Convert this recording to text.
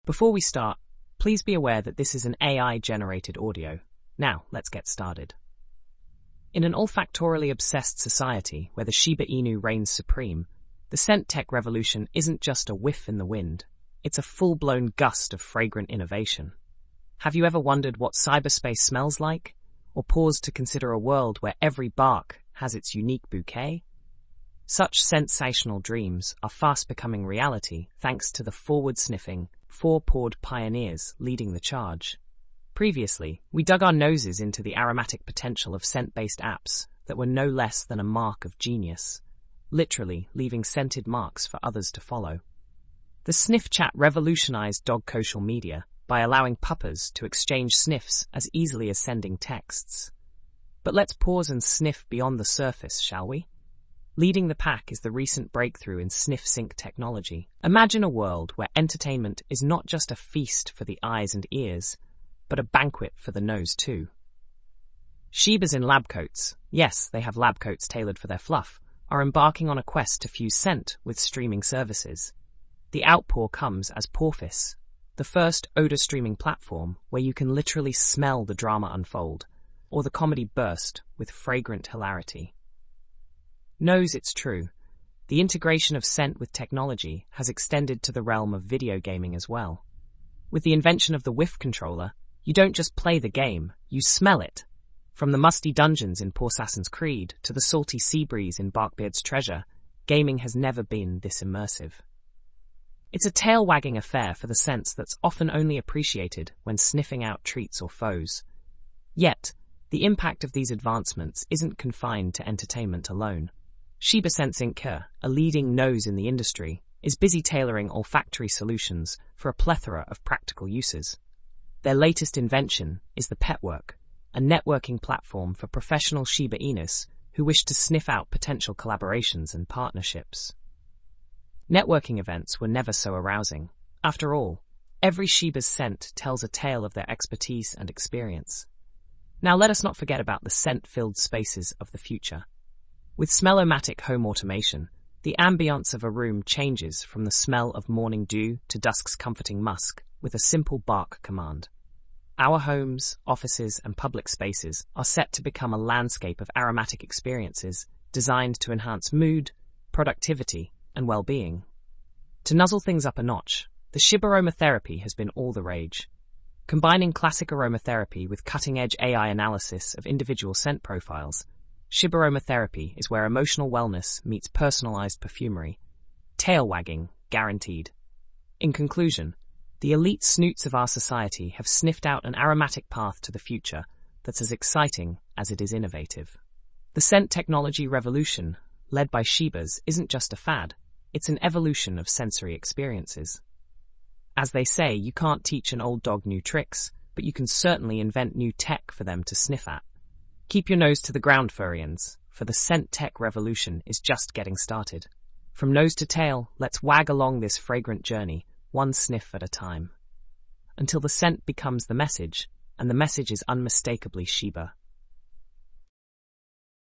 Before we start, please be aware that this is an AI-generated audio. Now, let's get started. In an olfactorily obsessed society where the Shiba Inu reigns supreme, the scent tech revolution isn't just a whiff in the wind, it's a full-blown gust of fragrant innovation. Have you ever wondered what cyberspace smells like? Or paused to consider a world where every bark has its unique bouquet? Such sensational dreams are fast becoming reality thanks to the forward-sniffing, four-pawed pioneers leading the charge. Previously, we dug our noses into the aromatic potential of scent-based apps that were no less than a mark of genius, literally leaving scented marks for others to follow. The Sniff Chat revolutionized dog social media by allowing puppers to exchange sniffs as easily as sending texts. But let's pause and sniff beyond the surface, shall we? Leading the pack is the recent breakthrough in sniff sync technology. Imagine a world where entertainment is not just a feast for the eyes and ears, but a banquet for the nose too. Shibas in lab coats, yes, they have lab coats tailored for their fluff, are embarking on a quest to fuse scent with streaming services. The outpour comes as Porfis, the first odor streaming platform where you can literally smell the drama unfold, or the comedy burst with fragrant hilarity. Knows it's true. The integration of scent with technology has extended to the realm of video gaming as well. With the invention of the whiff controller, you don't just play the game, you smell it. From the musty dungeons in Assassin's Creed to the salty sea breeze in Barkbeard's Treasure, gaming has never been this immersive. It's a tail-wagging affair for the sense that's often only appreciated when sniffing out treats or foes. Yet, the impact of these advancements isn't confined to entertainment alone. Shiba Sense Inc., a leading nose in the industry, is busy tailoring olfactory solutions for a plethora of practical uses. Their latest invention is the Petwork, a networking platform for professional Shiba Inus who wish to sniff out potential collaborations and partnerships. Networking events were never so arousing. After all, every Shiba's scent tells a tale of their expertise and experience. Now let us not forget about the scent-filled spaces of the future. With Smellomatic home automation, the ambience of a room changes from the smell of morning dew to dusk's comforting musk with a simple bark command. Our homes, offices, and public spaces are set to become a landscape of aromatic experiences designed to enhance mood, productivity, and well-being. To nuzzle things up a notch, the Shiba aromatherapy has been all the rage. Combining classic aromatherapy with cutting-edge AI analysis of individual scent profiles, Shiba aromatherapy is where emotional wellness meets personalized perfumery. Tail-wagging, guaranteed. In conclusion, the elite snoots of our society have sniffed out an aromatic path to the future that's as exciting as it is innovative. The scent technology revolution, led by Shibas, isn't just a fad, it's an evolution of sensory experiences. As they say, you can't teach an old dog new tricks, but you can certainly invent new tech for them to sniff at. Keep your nose to the ground, Furrians, for the scent tech revolution is just getting started. From nose to tail, let's wag along this fragrant journey, one sniff at a time. Until the scent becomes the message, and the message is unmistakably Shiba.